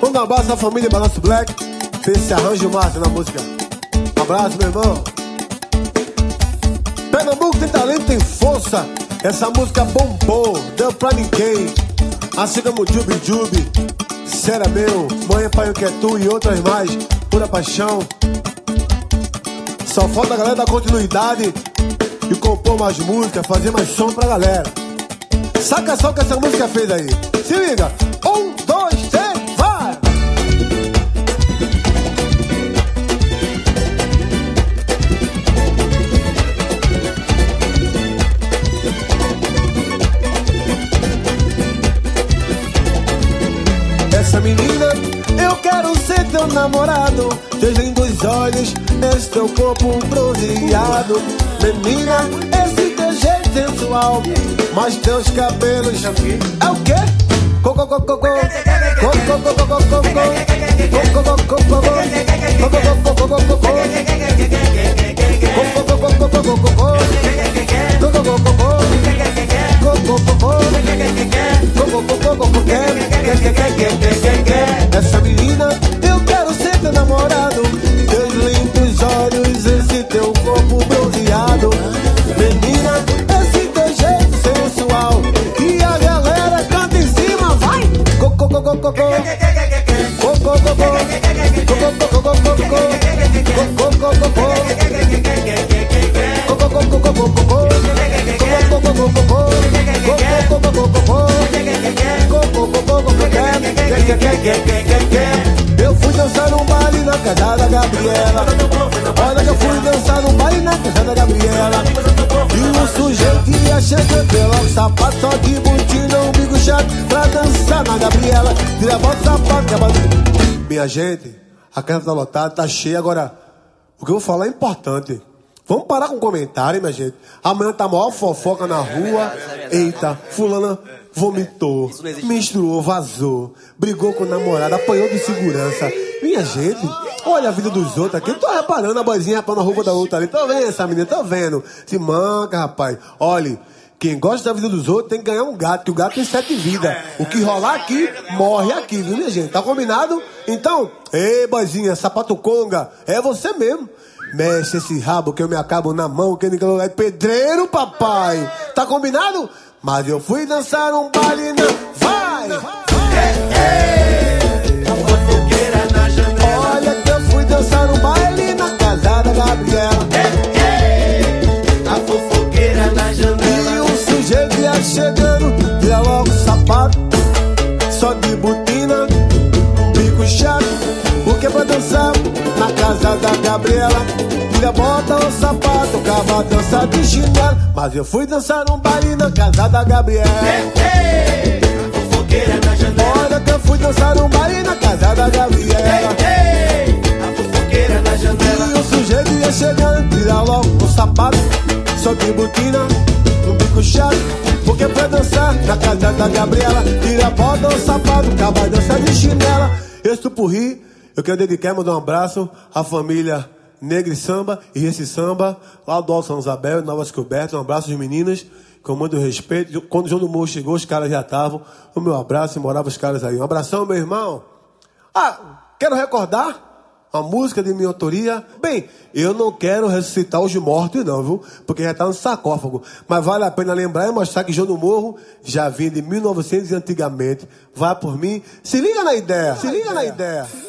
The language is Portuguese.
Manda um abraço à família Balanço Black. Fez esse arranjo massa na música. Um abraço, meu irmão. Pernambuco tem talento, tem força. Essa música bombou, deu pra ninguém. Assim como o Jubi Jubi, Será Meu, Mãe, Pai, o que é Tu e outras mais. Pura paixão. Só falta a galera dar continuidade e compor mais música, fazer mais som pra galera. Saca só o que essa música fez aí. Se liga. 1, 2, 3, vai! Essa menina, eu quero ser teu namorado. Teus lindos olhos, esse teu corpo bronzeado. Menina, esse teu jeito sensual, mas teus cabelos é o quê? Coco, coco, coco, coco, coco, coco, coco, coco, essa menina, eu quero ser teu namorado. Teus lindos olhos, esse teu corpo bronzeado. Menina, esse teu jeito sensual, e a galera canta em cima, vai! Coco, coco, coco, coco, coco, coco, eu fui dançar num baile na casa da Gabriela. Olha que eu fui dançar num baile na casa da Gabriela. E o sujeito ia chegando pelo sapato, só de botina, um bico chato pra dançar na Gabriela. Tira a volta do sapato, acaba. Minha gente, a casa tá lotada, tá cheia. Agora, o que eu vou falar é importante. Vamos parar com comentário, minha gente. Amanhã tá a maior fofoca na rua. Eita, fulana vomitou, menstruou, vazou, brigou com o namorado, apanhou de segurança. Minha gente, olha a vida dos outros aqui. Eu tô reparando a boizinha rapando a roupa da outra ali. Tô vendo essa menina, tô vendo. Se manca, rapaz. Olha, quem gosta da vida dos outros tem que ganhar um gato, que o gato tem 7 vidas. O que rolar aqui, morre aqui, viu, minha gente? Tá combinado? Então, ei, boizinha, sapato conga, é você mesmo. Mexe esse rabo que eu me acabo na mão, que ninguém é pedreiro, papai. Tá combinado? Mas eu fui dançar um baile na... Vai! A fofoqueira na janela. Olha que eu fui dançar um baile na casa da Gabriela. A fofoqueira na janela. E o sujeito ia chegando, tira logo o sapato, só de botina, bico chato. Porque pra dançar na casa da Gabriela, tira, bota o sapato, acaba dançar de chinelo. Mas eu fui dançar um baile na casa da Gabriela. A fofoqueira na janela. Olha que eu fui dançar um baile na casa da Gabriela. A fofoqueira na janela. E o sujeito ia chegando, tira logo o sapato, só de botina, um bico chato. Porque pra dançar na casa da Gabriela, tira, bota o sapato, acaba dançar de chinela. Esse Purri, eu quero dedicar e mandar um abraço à família Negre Samba e esse Samba, lá do Alto São Isabel, Nova Descoberta. Um abraço às meninas, com muito respeito. Quando o João do Morro chegou, os caras já estavam. O meu abraço e morava os caras aí. Um abração, meu irmão. Quero recordar uma música de minha autoria. Bem, eu não quero ressuscitar os mortos, não, viu? Porque já tá no sarcófago. Mas vale a pena lembrar e mostrar que João do Morro já vinha de 1900 e antigamente. Vai por mim. Se liga na ideia. Se liga na ideia.